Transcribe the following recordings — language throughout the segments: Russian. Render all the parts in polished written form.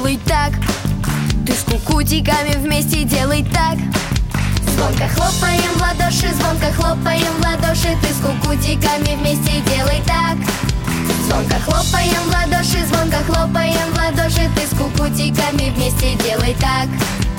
делай так. Ты с кукутиками вместе делай так. Звонко хлопаем в ладоши, звонко хлопаем в ладоши. Ты с кукутиками вместе делай так. Звонко хлопаем в ладоши, звонко хлопаем в ладоши. Ты с кукутиками вместе делай так.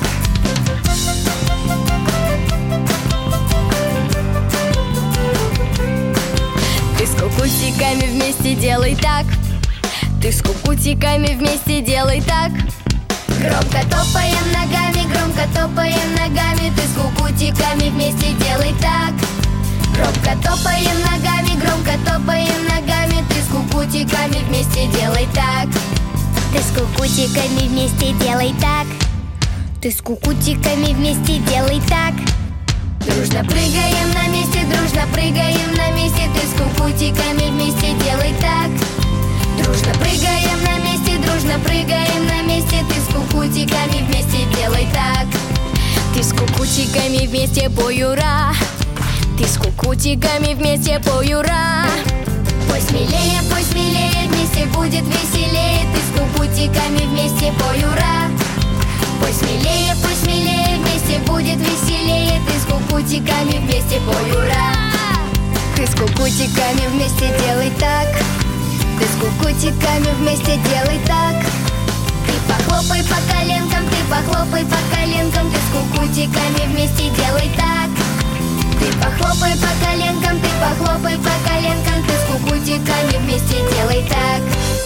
Ты с кукутиками вместе делай так. Ты с кукутиками вместе делай так. Громко топаем ногами, громко топаем ногами. Ты с кукутиками вместе делай так. Громко топаем ногами, громко топаем ногами. Ты с кукутиками вместе делай так. Ты с кукутиками вместе делай так. Ты с кукутиками вместе делай так. Дружно прыгаем на месте, дружно прыгаем на месте. Ты с кукутиками вместе делай так. Дружно прыгаем на месте, дружно прыгаем на месте. Ты с кукутиками вместе делай так. Ты с кукутиками вместе пой ура. Ты с кукутиками вместе пой ура. Пой смелее, вместе будет веселее. Ты с кукутиками вместе пой ура. Пой смелее, вместе будет веселее. Ты с кукутиками вместе пой ура. Ты с кукутиками вместе делай так. Ты с кукутиками вместе делай так. Ты похлопай по коленкам, ты похлопай по коленкам. Ты с кукутиками вместе делай так. Ты похлопай по коленкам, ты похлопай по коленкам. Ты с кукутиками вместе делай так.